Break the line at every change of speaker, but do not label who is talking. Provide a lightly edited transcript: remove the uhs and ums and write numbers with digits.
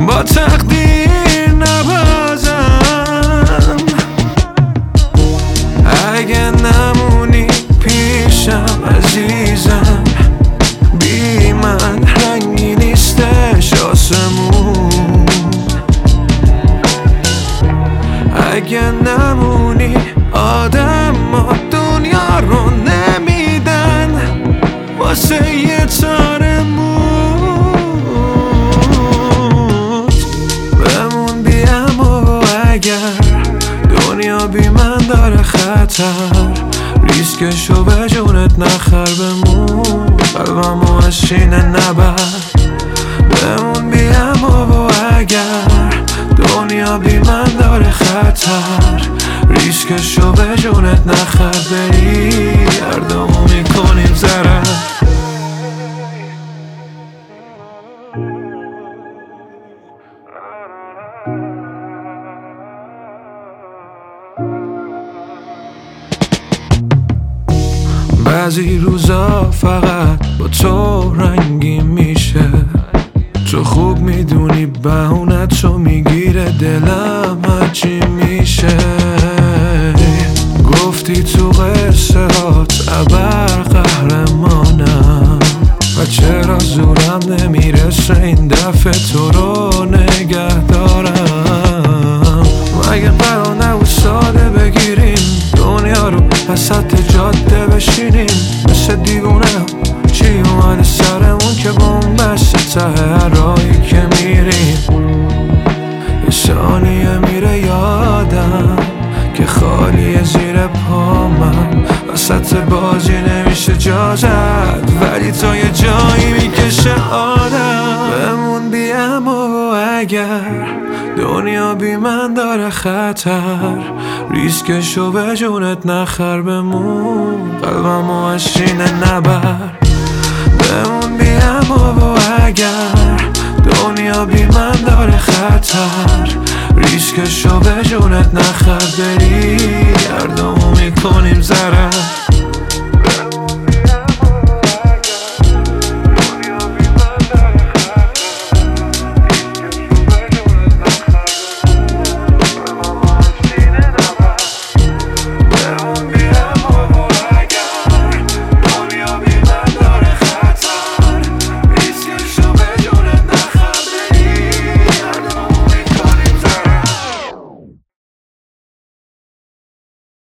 با تقدیر نبازم. اگه نمونی پیشم عزیزم، بی من رنگی نیستش آسمون. اگه نمونی آدم ها دنیا رو نمیدن واسه یه تار موت. بمون بیم و اگر دنیا بی من داره خطر، ریسکشو به جونت نخر. بمون قلبمو از شینه نبر. بمون بیم و اگر دنیا بی من داره خطر، ریسکشو به جونت نخر. بری هر دومو میکنیم ضرر. بعضی روزا فقط با تو رنگی میشه. تو خوب میدونی بهونت رو میگیره دلم هرچی میشه. گفتی تو قصه هات ابر قهرمانم و چرا زورم نمیرسه این دفعه تو رو نگه دارم. مگه قرار نبود ساده بگیریم دنیا رو وسط جاده بشینیم مثل دیوونه؟ چی اومده سرمون که بومبسته ته راهی که میریم؟ یه ثانیه میره یادم که خالیه زیر پامم، وسط بازی نمیشه جا زد ولی تا یه جایی میکشه آدم. بمون بیم و اگر دنیا بی من داره خطر، ریسکشو به جونت نخر. بمون قلبمو از شینه نبر. بمون بیم و اگر دنیا بی من داره خطر، ریسکشو به جونت نخر. بری هر دومو میکنیم ضرر.